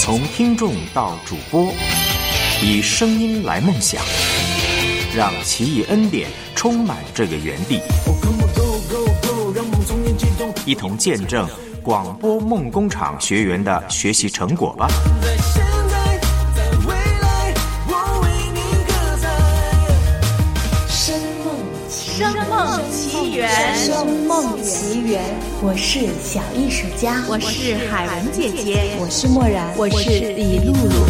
从听众到主播，以声音来梦想，让奇异恩典充满这个园地，一同见证广播梦工厂学员的学习成果吧。 声梦奇缘， 声梦奇缘。我是小艺术家， 我是海文姐姐， 我是默然， 我是李露露。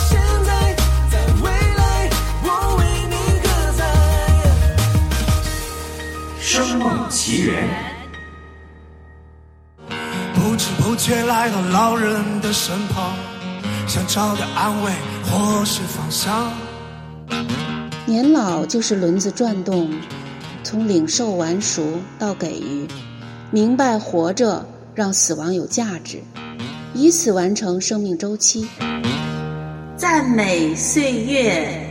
声梦奇缘。 不知不觉来到老人的身旁，想找个安慰或是方向。 年老就是轮子转动，从领受完熟到给予，明白活着让死亡有价值，以此完成生命周期。 赞美岁月。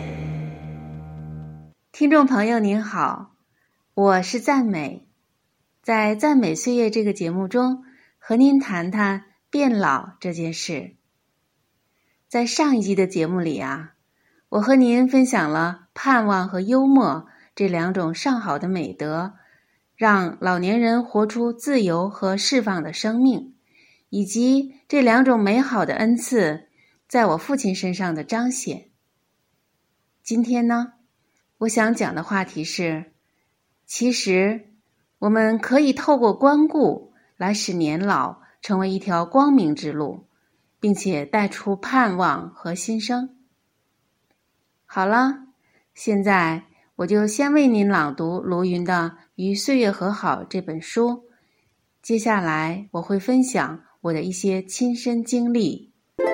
听众朋友您好，我是赞美。在赞美岁月这个节目中，和您谈谈变老这件事。在上一集的节目里我和您分享了盼望和幽默这两种上好的美德，让老年人活出自由和释放的生命，以及这两种美好的恩赐在我父亲身上的彰显。今天呢，我想讲的话题是，其实我们可以透过关顾来使年老成为一条光明之路，并且带出盼望和新生。好了，现在我就先为您朗读卢云的《与岁月和好》这本书，接下来我会分享我的一些亲身经历。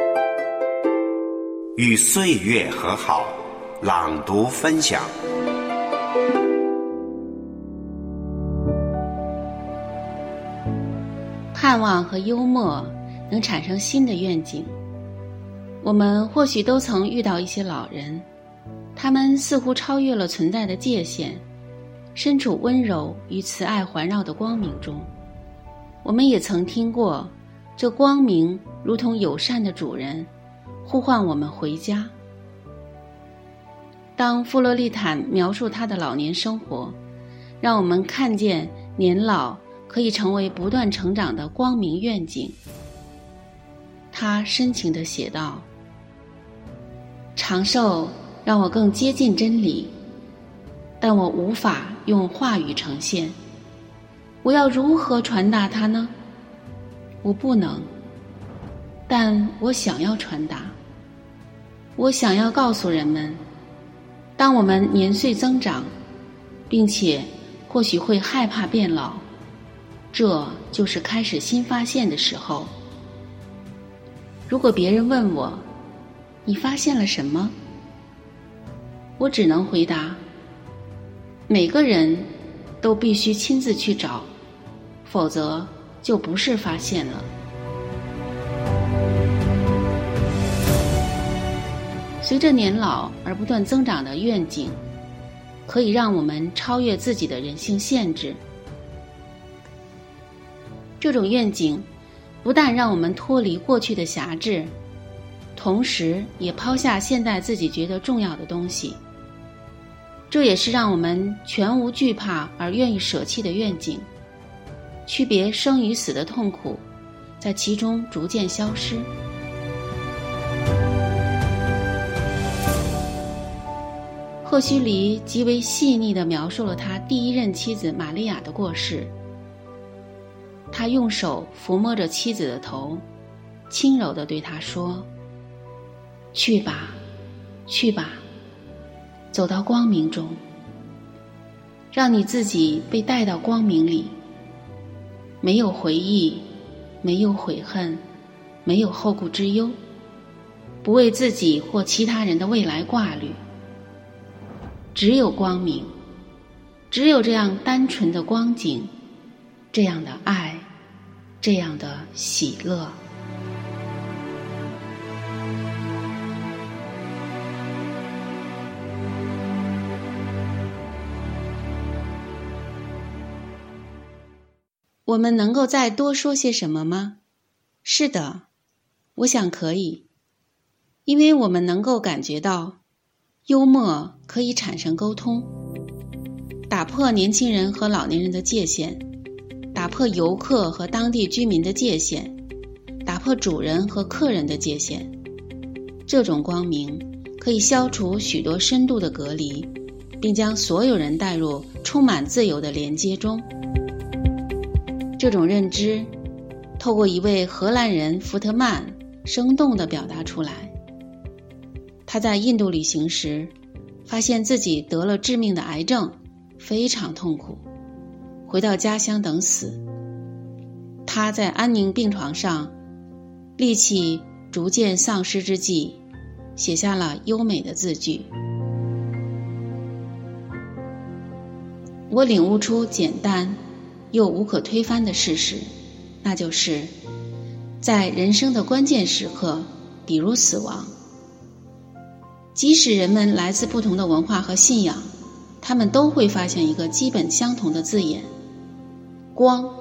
与岁月和好，朗读分享。 盼望和幽默能产生新的愿景。我们或许都曾遇到一些老人，他们似乎超越了存在的界限，身处温柔与慈爱环绕的光明中。我们也曾听过，这光明如同友善的主人，呼唤我们回家。当弗洛丽坦描述他的老年生活，让我们看见年老可以成为不断成长的光明愿景。他深情地写道：长寿让我更接近真理，但我无法用话语呈现。我要如何传达它呢？我不能，但我想要传达。我想要告诉人们，当我们年岁增长，并且或许会害怕变老，这就是开始新发现的时候。如果别人问我，你发现了什么？我只能回答，每个人都必须亲自去找，否则就不是发现了。随着年老而不断增长的愿景，可以让我们超越自己的人性限制。这种愿景不但让我们脱离过去的辖制，同时也抛下现在自己觉得重要的东西。这也是让我们全无惧怕而愿意舍弃的愿景，区别生与死的痛苦，在其中逐渐消失。赫胥黎极为细腻地描述了他第一任妻子玛利亚的过世。他用手抚摸着妻子的头，轻柔地对她说：去吧，去吧，走到光明中，让你自己被带到光明里。没有回忆，没有悔恨，没有后顾之忧，不为自己或其他人的未来挂虑。只有光明，只有这样单纯的光景，这样的爱，这样的喜乐。我们能够再多说些什么吗？是的，我想可以。 因为我们能够感觉到幽默可以产生沟通，打破年轻人和老年人的界限，打破游客和当地居民的界限，打破主人和客人的界限。这种光明可以消除许多深度的隔离，并将所有人带入充满自由的连接中。这种认知透过一位荷兰人福特曼生动地表达出来。他在印度旅行时发现自己得了致命的癌症，非常痛苦，回到家乡等死。他在安宁病床上，力气逐渐丧失之际，写下了优美的字句。我领悟出简单又无可推翻的事实，那就是在人生的关键时刻，比如死亡，即使人们来自不同的文化和信仰，他们都会发现一个基本相同的字眼：光。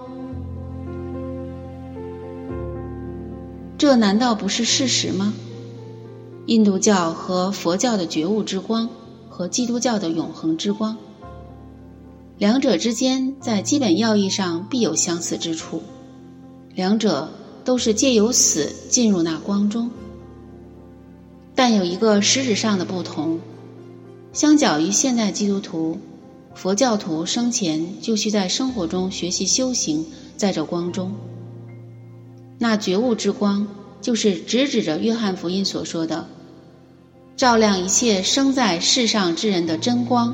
这难道不是事实吗？印度教和佛教的觉悟之光和基督教的永恒之光，两者之间在基本要义上必有相似之处，两者都是借由死进入那光中。但有一个实质上的不同，相较于现代基督徒，佛教徒生前就需在生活中学习修行，在这光中。那觉悟之光就是直指着约翰福音所说的照亮一切生在世上之人的真光。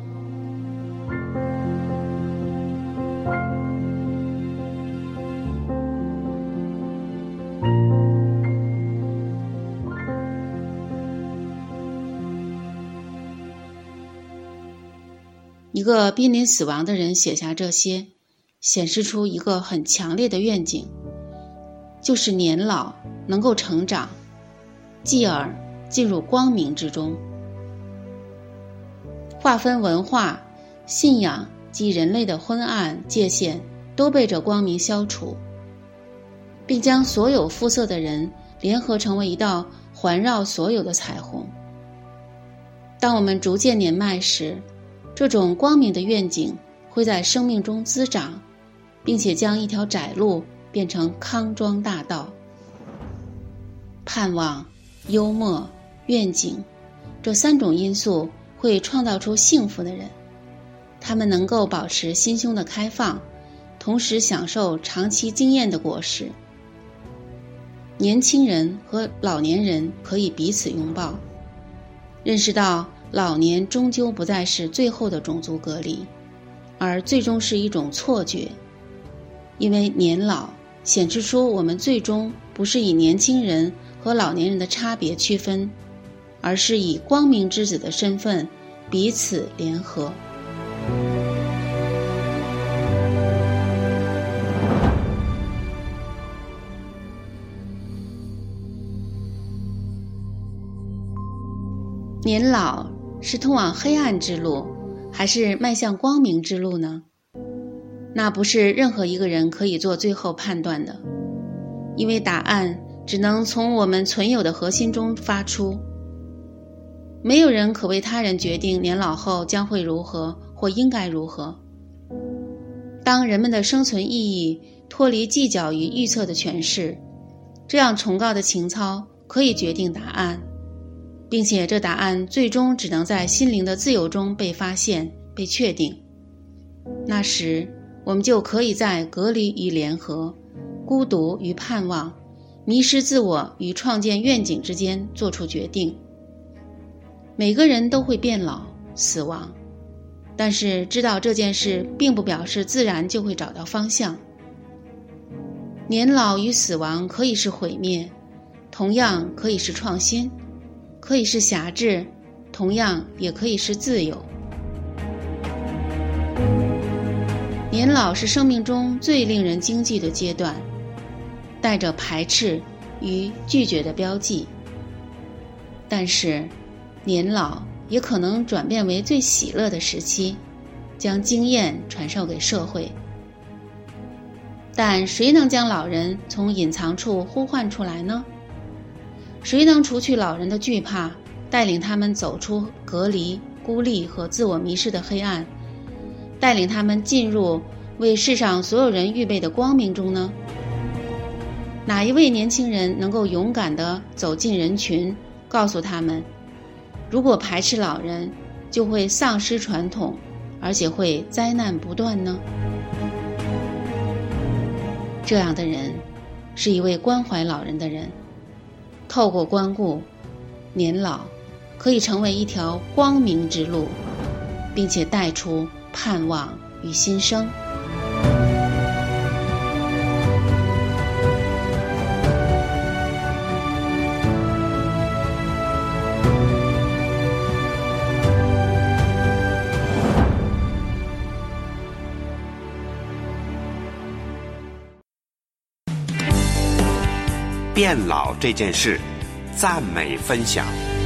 一个濒临死亡的人写下这些，显示出一个很强烈的愿景，就是年老能够成长，继而进入光明之中。划分文化、信仰及人类的昏暗界限都被这光明消除，并将所有肤色的人联合成为一道环绕所有的彩虹。当我们逐渐年迈时，这种光明的愿景会在生命中滋长，并且将一条窄路变成康庄大道。盼望、幽默、愿景，这三种因素会创造出幸福的人，他们能够保持心胸的开放，同时享受长期经验的果实。年轻人和老年人可以彼此拥抱，认识到老年终究不再是最后的种族隔离，而最终是一种错觉，因为年老显示出我们最终不是以年轻人和老年人的差别区分，而是以光明之子的身份彼此联合。年老是通往黑暗之路，还是迈向光明之路呢？那不是任何一个人可以做最后判断的，因为答案只能从我们存有的核心中发出。没有人可为他人决定年老后将会如何或应该如何。当人们的生存意义脱离计较与预测的诠释，这样崇高的情操可以决定答案，并且这答案最终只能在心灵的自由中被发现、被确定。那时，我们就可以在隔离与联合、孤独与盼望、迷失自我与创建愿景之间做出决定。每个人都会变老、死亡，但是知道这件事并不表示自然就会找到方向。年老与死亡可以是毁灭，同样可以是创新，可以是辖制，同样也可以是自由。年老是生命中最令人惊惧的阶段，带着排斥与拒绝的标记。但是年老也可能转变为最喜乐的时期，将经验传授给社会。但谁能将老人从隐藏处呼唤出来呢？ 谁能除去老人的惧怕，带领他们走出隔离、孤立和自我迷失的黑暗，带领他们进入为世上所有人预备的光明中呢？哪一位年轻人能够勇敢地走进人群，告诉他们，如果排斥老人，就会丧失传统，而且会灾难不断呢？这样的人是一位关怀老人的人，透过关顾年老，可以成为一条光明之路，并且带出盼望与新生。 变老这件事，赞美分享。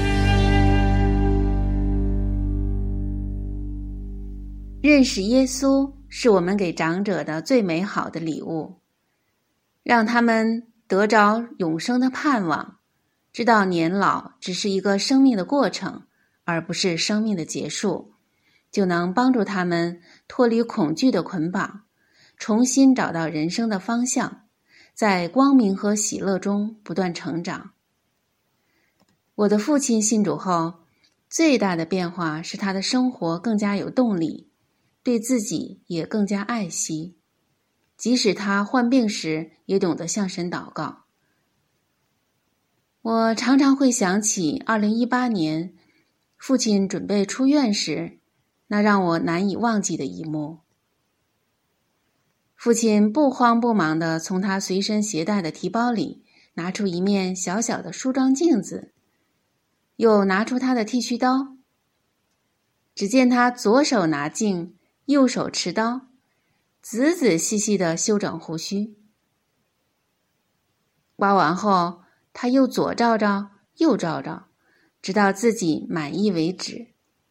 认识耶稣是我们给长者的最美好的礼物，让他们得着永生的盼望，知道年老只是一个生命的过程，而不是生命的结束，就能帮助他们脱离恐惧的捆绑，重新找到人生的方向，在光明和喜乐中不断成长。我的父亲信主后，最大的变化是他的生活更加有动力，对自己也更加爱惜，即使他患病时也懂得向神祷告。我常常会想起2018年父亲准备出院时，那让我难以忘记的一幕。父亲不慌不忙地从他随身携带的提包里拿出一面小小的梳妆镜子，又拿出他的剃须刀。只见他左手拿镜，右手持刀，仔仔细细地修整胡须。刮完后，他又左照照，右照照，直到自己满意为止。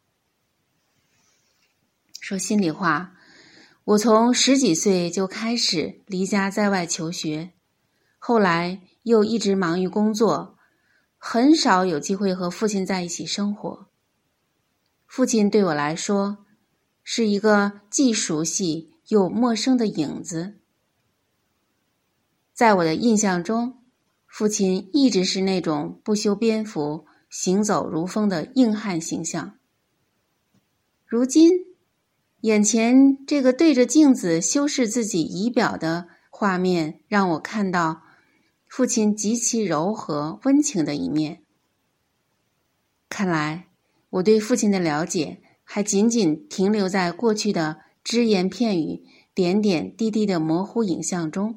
说心里话，我从10几岁就开始离家在外求学，后来又一直忙于工作，很少有机会和父亲在一起生活。父亲对我来说，是一个既熟悉又陌生的影子。在我的印象中，父亲一直是那种不修边幅、行走如风的硬汉形象。如今，眼前这个对着镜子修饰自己仪表的画面，让我看到父亲极其柔和温情的一面。看来我对父亲的了解还仅仅停留在过去的只言片语、点点滴滴的模糊影像中。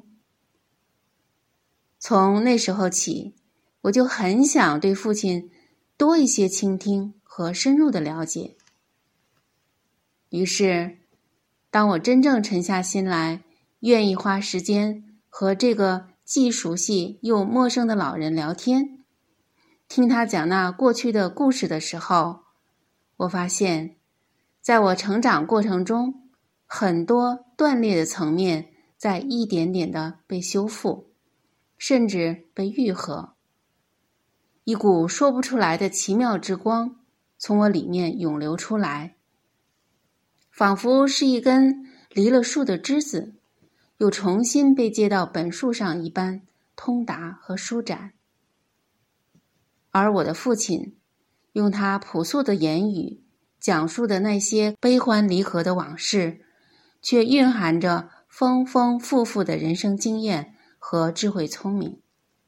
从那时候起，我就很想对父亲多一些倾听和深入的了解。于是，当我真正沉下心来，愿意花时间和这个既熟悉又陌生的老人聊天，听他讲那过去的故事的时候，我发现，在我成长过程中，很多断裂的层面在一点点的被修复，甚至被愈合。一股说不出来的奇妙之光从我里面涌流出来，仿佛是一根离了树的枝子，又重新被接到本树上一般通达和舒展。而我的父亲用他朴素的言语讲述的那些悲欢离合的往事，却蕴含着丰丰富富的人生经验和智慧聪明。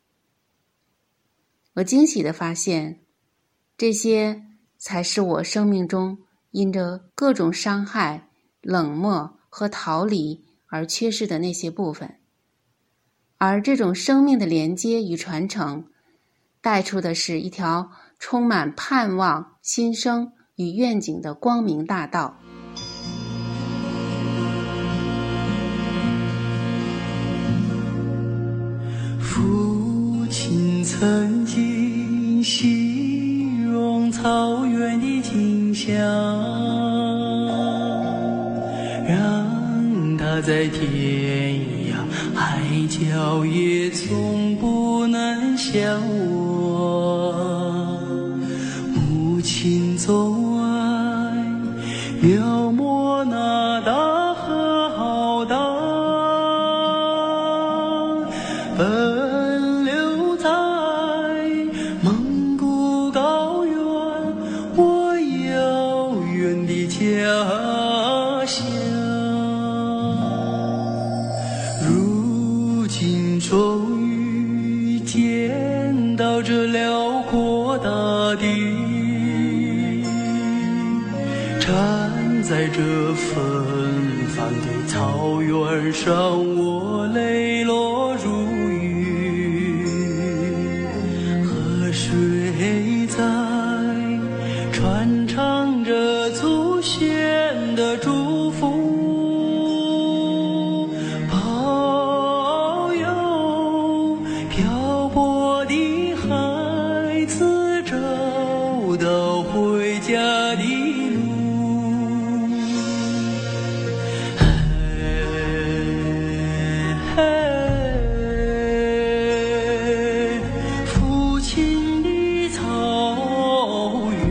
我惊喜地发现，这些才是我生命中因着各种伤害、冷漠和逃离而缺失的那些部分。而这种生命的连接与传承，带出的是一条充满盼望、新生与愿景的光明大道。 父亲曾经形容草原的景象，让他在天涯海角也从不能相忘。 奔流在蒙古高原，我遥远的家乡。如今终于见到这辽阔大地，站在这纷繁的草原上，我泪落如雨，河水在传唱着祖先的祝福，保佑漂泊的孩子找到回家的路。父亲的草原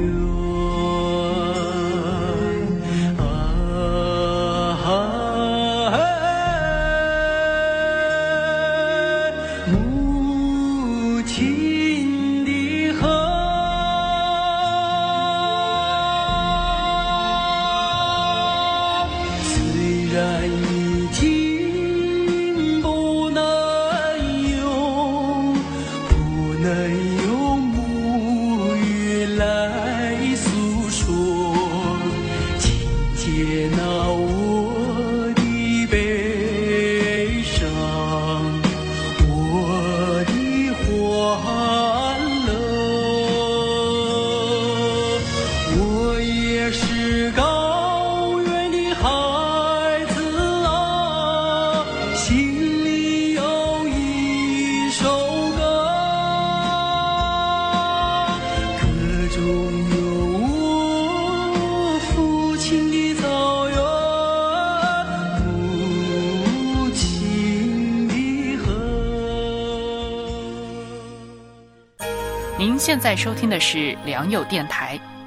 母亲的河，虽然已经不能用母语来诉说，请接纳我的悲伤，我的欢乐。我也是高原的孩子啊，心里有一首歌，歌中有我父亲的草原，母亲的河。 您现在收听的是良友电台，